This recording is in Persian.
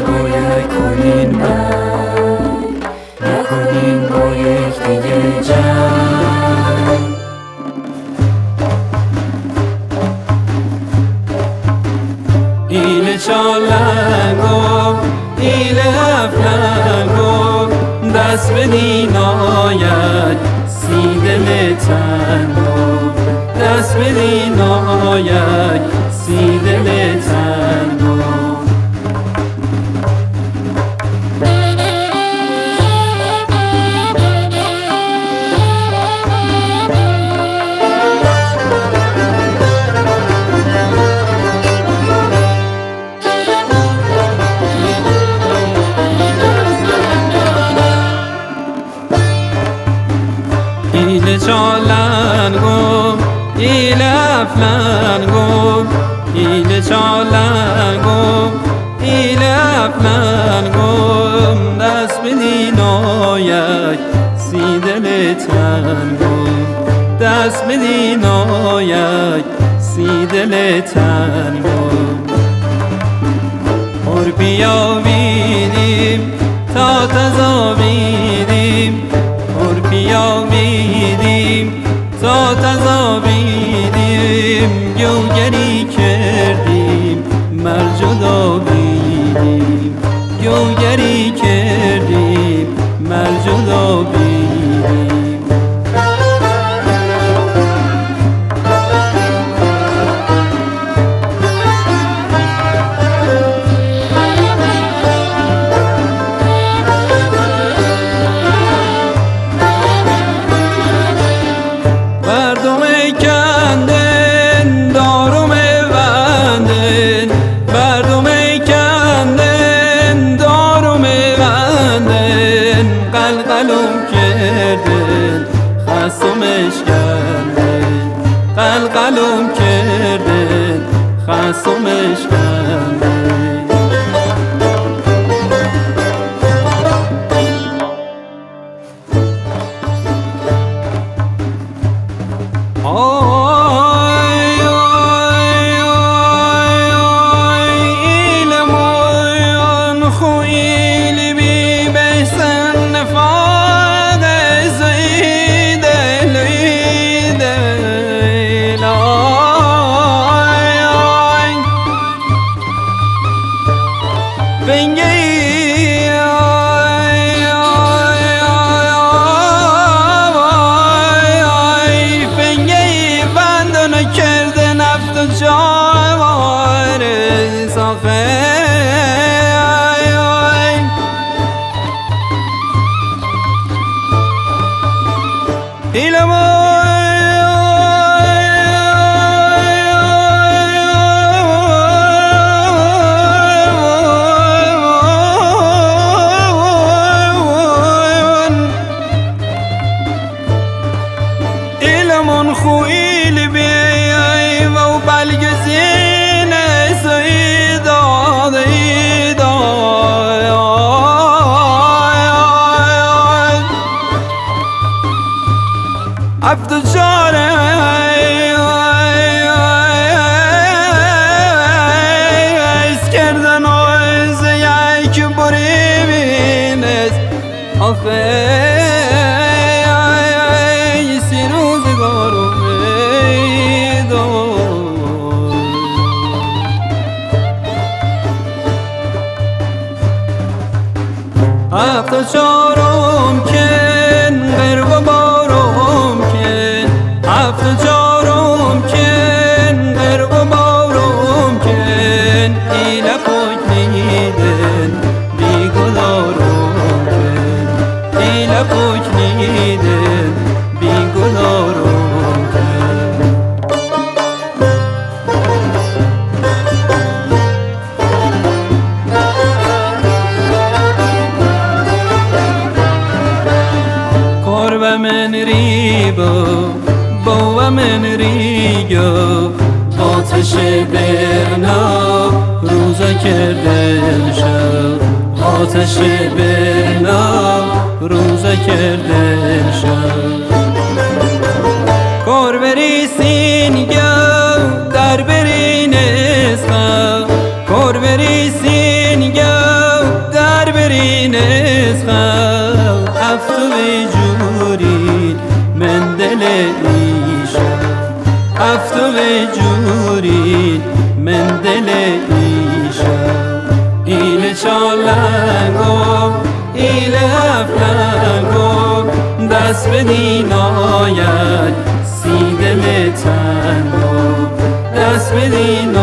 باید کنین بر نکنین با یکدیگه جنگ. ایل چالنگو ایل افلنگو دست بدین آید سی دل تنگو دست بدین آید سی دل تنگو. ایل چالنگو ایل افلنگو ایل چالنگو ایل افلنگو دست بدین آید سی دل تنگو دست بدین آید سی دل تنگو. اور بیاویدیم تا تزاویدیم اور بیاویدیم تا تزاویدیم گوگری کردیم مرج و داویدیم گوگری کردیم مرج و داویدیم. قلقلم کردن خستمش کردن قلقلم کردن خستمش کردن. هفت چارم کن غرب بارم کن هفت چارم کن غرب بارم کن ایل پاک نیدن بیگدارم کن ایل پاک نیدن بیگدارم کن. من ریبا با من ریگا آتش برنا روزا کردن شد آتش برنا روزا کردن شد. کار بری سینگا در بری نسخا کار بری سینگا خل افتو به جوری من دل ایشا افتو به جوری من دل ایشا ایل چالنگو ایل هفلنگو دست بدین آید سی دل تنگو دست بدین